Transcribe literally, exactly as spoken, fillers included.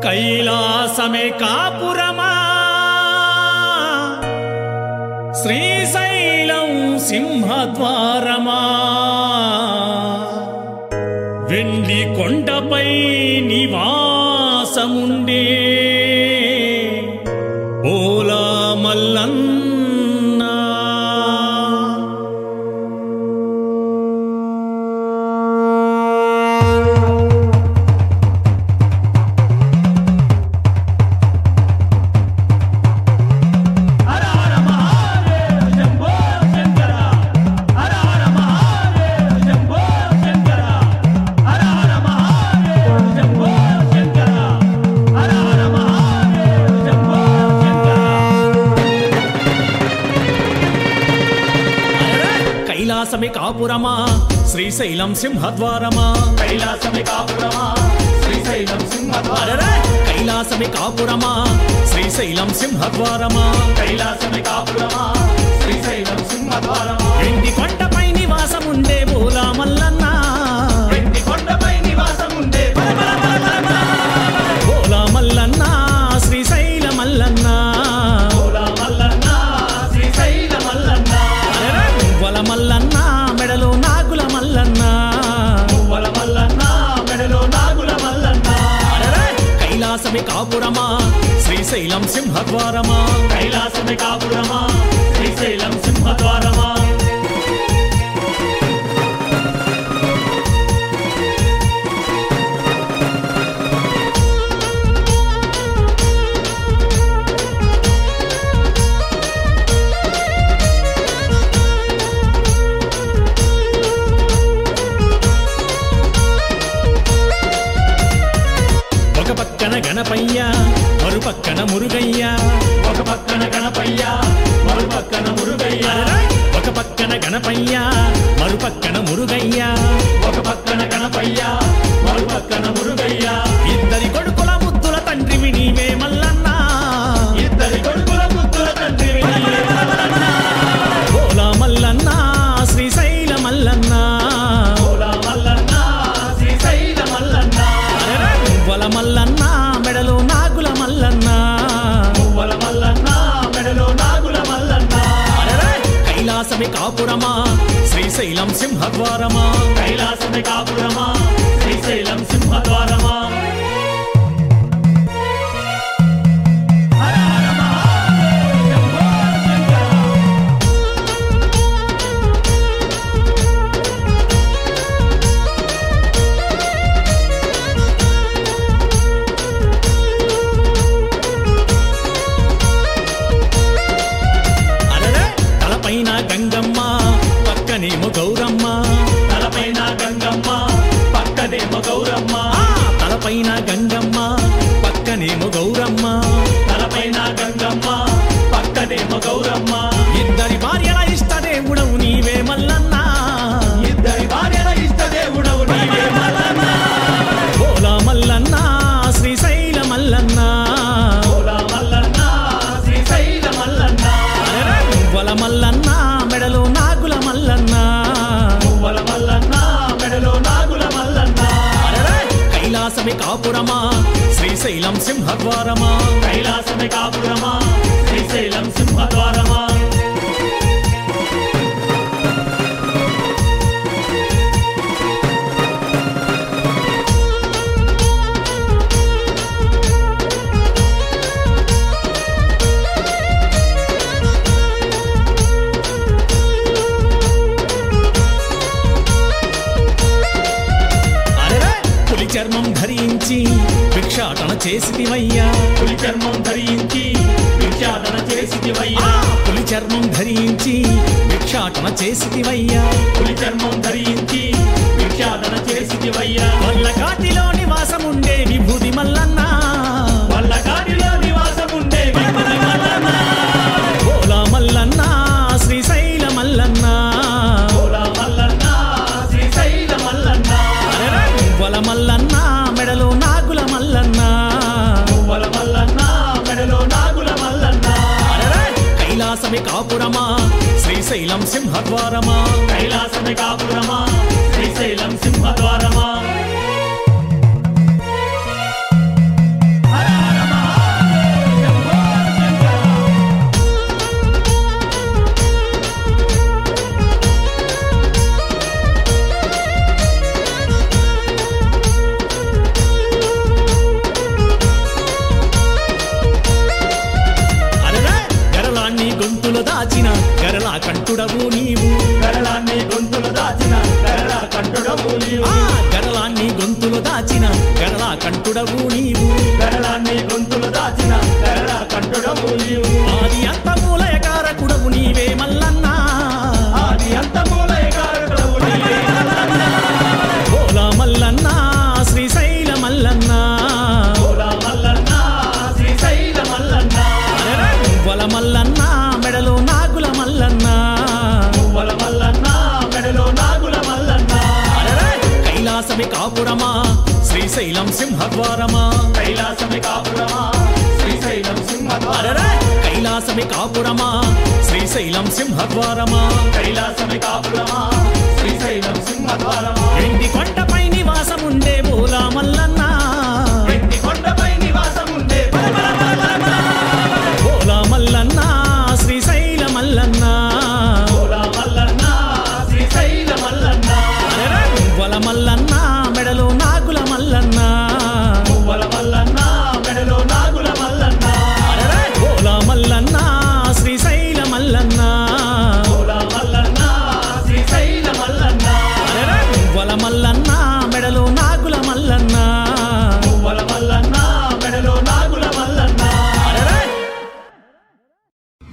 కైలాసమే కాపురమా శ్రీశైలం సింహద్వారమా వెండి కొండపై నివాసముండే ఓలా మల్లన్నా కైలాసమే కాపురమా శ్రీశైలం సింహద్వారమా కైలాసమే కాపురమా శ్రీశైలం సింహద్వారమా కైలాసమే కాపురమా శ్రీశైలం సింహద్వారమా కైలాసమే కాపురమా శ్రీశైలం సింహద్వారమా వెండి కొండపై నివాసముండే ఓలా మల్లన్న వెండి కొండపై నివాసముండే ఓలా మల్లన్న శ్రీశైల మల్లన్న ఓలా మల్లన్న శ్రీశైల మల్లన్న మువ్వల మల్లన్న మెడలో నాగుల మల్లన్న మువ్వల మల్లన్న మెడలో నాగుల మల్లన్న కైలాసమే కాపురమా శ్రీశైలం సింహద్వారమా కైలాసమే కాపురమా శ్రీశైలం సింహద్వారమా ఒక పక్కన గణపయ్య మరు పక్కన మురుగయ్య ఒక పక్కన గణపయ్య మరో పక్కన మురుగయ్య ఒక పక్కన గణపయ్య మరు పక్కన మురుగయ్య ఒక పక్కన గణపయ్య మరో పక్కన మురుగయ్య ఇద్దరి కొడుకుల ముద్దుల తండ్రివి నీవే మల్లన్న ఇద్దరి కొడుకుల ముద్దుల తండ్రివి నీవే మల్లన్న. ఓలా మల్లన్న శ్రీశైల మల్లన్న ఓలా మల్లన్న శ్రీశైల మల్లన్న మువ్వల మల్లన్న మెడలో నాగుల మల్లన్న మువ్వల మల్లన్న మెడలో నాగుల మల్లన్న కైలాసమే కాపురమా శ్రీశైలం సింహద్వారమా కైలాసమే కాపురమా శ్రీశైలం సింహద్వారమా హర హర మహాదేవ శంభో శంకర. అరెరే తలపైన గంగమ్మ పక్కనేమో గౌరమ్మ తలపైన గంగమ్మ పక్కనేమో గౌరమ్మ ఆ, తలపైన గంగమ్మ పక్కనేమో గౌరమ్మ తలపైన గంగమ్మ పక్కనేమో గౌరమ్మ ఇద్దరి భార్యల ఇష్టదేవుడవు నీవే మల్లన్న ఇద్దరి భార్యల ఇష్టదేవుడవు నీవే మల్లన్న. ఓలా మల్లన్న శ్రీశైల మల్లన్న ఓలా మల్లన్న శ్రీశైల మల్లన్న అరెరే మువ్వల మల్లన్న మెడలో నాగుల మల్లన్న మువ్వల మల్లన్న మెడలో నాగుల మల్లన్న అరెరే కైలాసమే కాపురమా శ్రీశైలం సింహద్వారమా కైలాసమే కాపురమా శ్రీశైలం సింహద్వారమా అరెరే పులి చర్మం ధరించి భిక్షాటన చేసితివయ్యా పులి చర్మం ధరించి భిక్షాటన చేసితివయ్యా ఆ, పులి చర్మం ధరించి భిక్షాటన చేసితివయ్యా పులి చర్మం ధరించి భిక్షాటన చేసితివయ్యా వల్ల కాటిలో నివాసముండే విభూది మల్లన్న వల్ల కాటిలో నివాసముండే విభూది మల్లన్న ఓలా మల్లన్న శ్రీశైల మల్లన్న ఓలా మల్లన్న శ్రీశైల మల్లన్న అరెరే మువ్వల మల్లన్న మెడలో నాగుల మల్లన్న మువ్వల మల్లన్న మెడలో నాగుల మల్లన్న అరెరే కైలాసమే కాపురమా శ్రీశైలం సింహద్వారమా కైలాసమే కాపురమా శ్రీశైలం సింహద్వారమా హర గరళా కంఠుడవు నీవు గరళాన్ని గొంతులు దాచిన గరళా కంఠుడవు నీవు ఆది అంతమూలయకారకుడవు నీవే మల్లన్నా ఆది అంతమూలయకారకుడవు నీవే మల్లన్నా భోలా మల్లన్నా శ్రీశైల మల్లన్నా భోలా మల్లన్నా శ్రీశైల మల్లన్నా మువ్వల మల్లన్నా మెడలో నాగుల మల్లన్నా మువ్వల మల్లన్నా మెడలో నాగుల మల్లన్నా కైలాసమి కాపురమా శ్రీశైలం సింహద్వారమా కైలాసమి కాపురమా శ్రీశైలం సింహద్వారమా కైలాసమి కాపురమా శ్రీశైలం సింహద్వారమా కైలాసమి కాపురమా శ్రీశైలం సింహద్వారమా ఎండి కొండ